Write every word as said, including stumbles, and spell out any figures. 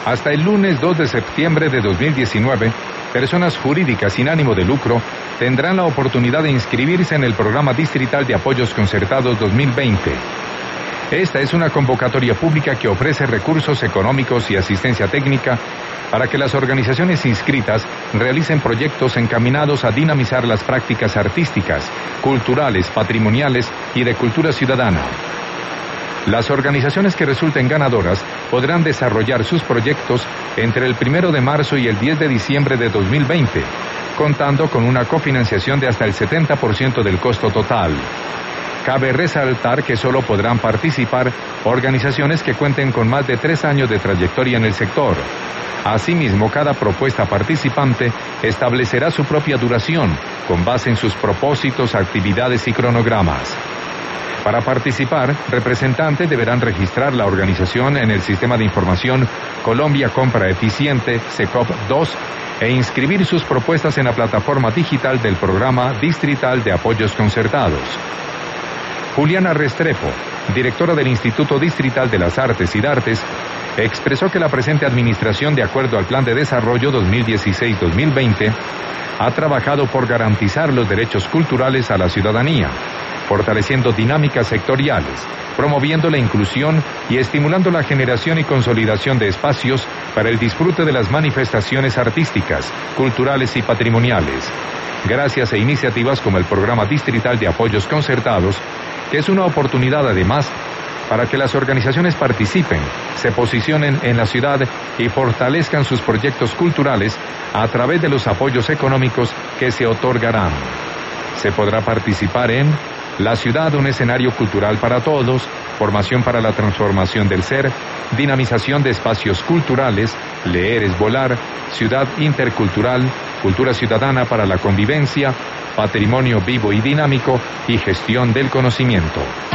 Hasta el lunes dos de septiembre de dos mil diecinueve, personas jurídicas sin ánimo de lucro tendrán la oportunidad de inscribirse en el Programa Distrital de Apoyos Concertados dos mil veinte. Esta es una convocatoria pública que ofrece recursos económicos y asistencia técnica para que las organizaciones inscritas realicen proyectos encaminados a dinamizar las prácticas artísticas, culturales, patrimoniales y de cultura ciudadana. Las organizaciones que resulten ganadoras podrán desarrollar sus proyectos entre el primero de marzo y el diez de diciembre de dos mil veinte, contando con una cofinanciación de hasta el setenta por ciento del costo total. Cabe resaltar que solo podrán participar organizaciones que cuenten con más de tres años de trayectoria en el sector. Asimismo, cada propuesta participante establecerá su propia duración, con base en sus propósitos, actividades y cronogramas. Para participar, representantes deberán registrar la organización en el Sistema de Información Colombia Compra Eficiente, SECOP dos, e inscribir sus propuestas en la plataforma digital del Programa Distrital de Apoyos Concertados. Juliana Restrepo, directora del Instituto Distrital de las Artes y Dartes, expresó que la presente administración, de acuerdo al Plan de Desarrollo dos mil dieciséis a dos mil veinte, ha trabajado por garantizar los derechos culturales a la ciudadanía, fortaleciendo dinámicas sectoriales, promoviendo la inclusión y estimulando la generación y consolidación de espacios para el disfrute de las manifestaciones artísticas, culturales y patrimoniales, gracias a iniciativas como el Programa Distrital de Apoyos Concertados, que es una oportunidad además para que las organizaciones participen, se posicionen en la ciudad y fortalezcan sus proyectos culturales a través de los apoyos económicos que se otorgarán. Se podrá participar en La Ciudad, un escenario cultural para todos, formación para la transformación del ser, dinamización de espacios culturales, Leer es volar, Ciudad intercultural, cultura ciudadana para la convivencia, patrimonio vivo y dinámico y gestión del conocimiento.